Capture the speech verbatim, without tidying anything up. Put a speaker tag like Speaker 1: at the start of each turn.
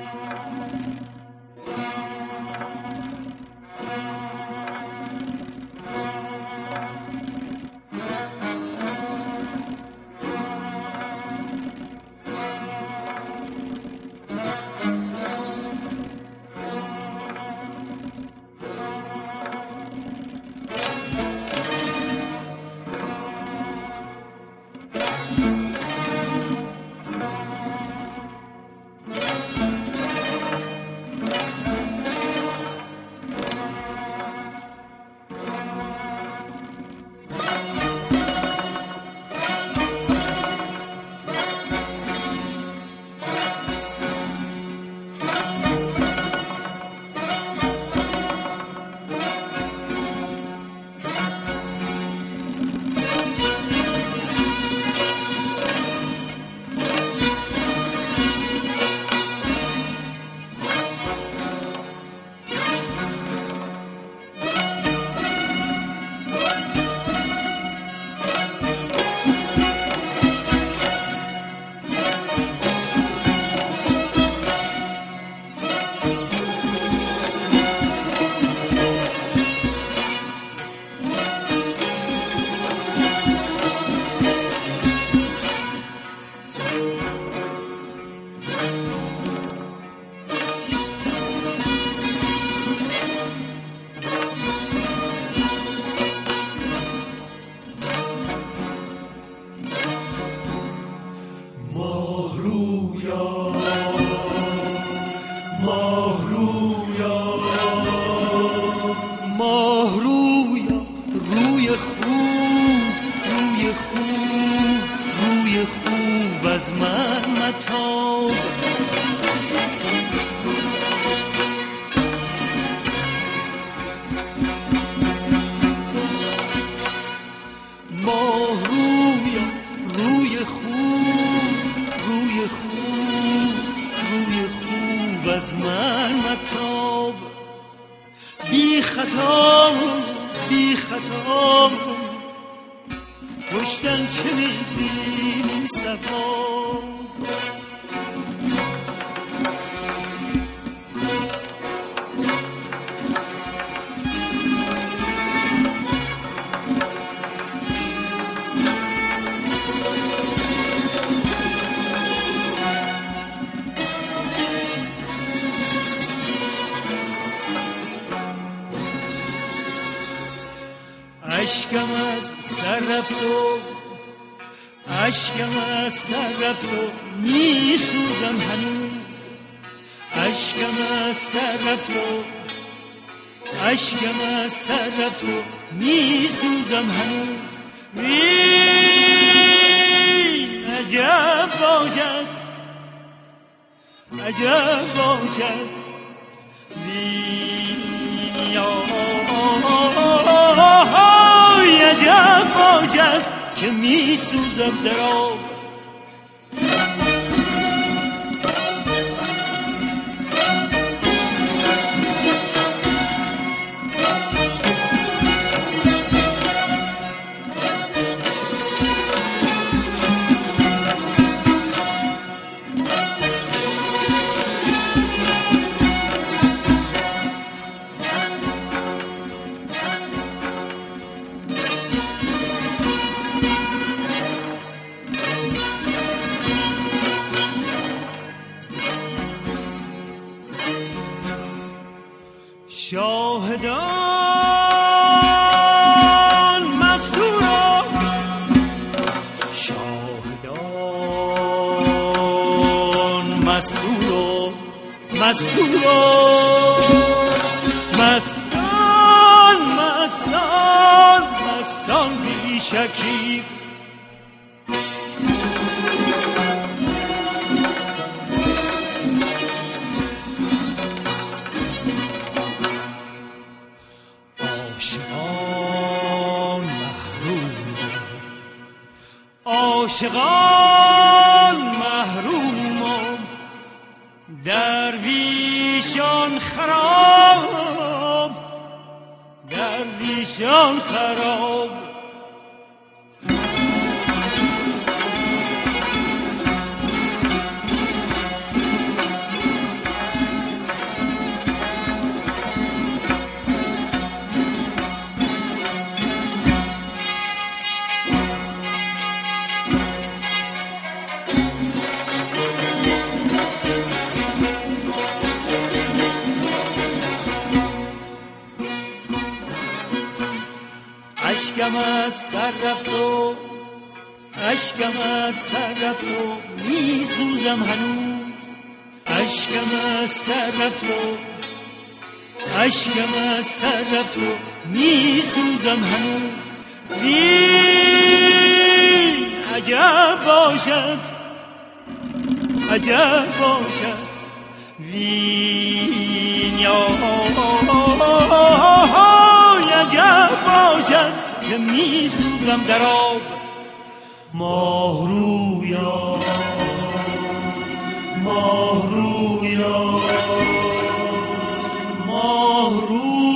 Speaker 1: اشکم از سر رفت و اشکم از سر رفت و می سوزم هنوز. اشکم از سر رفت و اشکم از سر رفت و می سوزم هنوز. وی عجب باشد عجب باشد وی عجب باشد که می سوزم در آب. شاهدان مستورا شاهدان مستورا مستورا مستان مستان مستان بی شکیب. عاشقان محروم درویشان خراب درویشان خراب. اشکم از سر رفت و اشکم از سر رفت و می سوزم هنوز. اشکم از سر رفت و اشکم از سر رفت و می سوزم هنوز. وین عجب باشد عجب باشد وین یا عجب باشد که می سوزم در آب. ماه رویا ماه رویا ماه رویا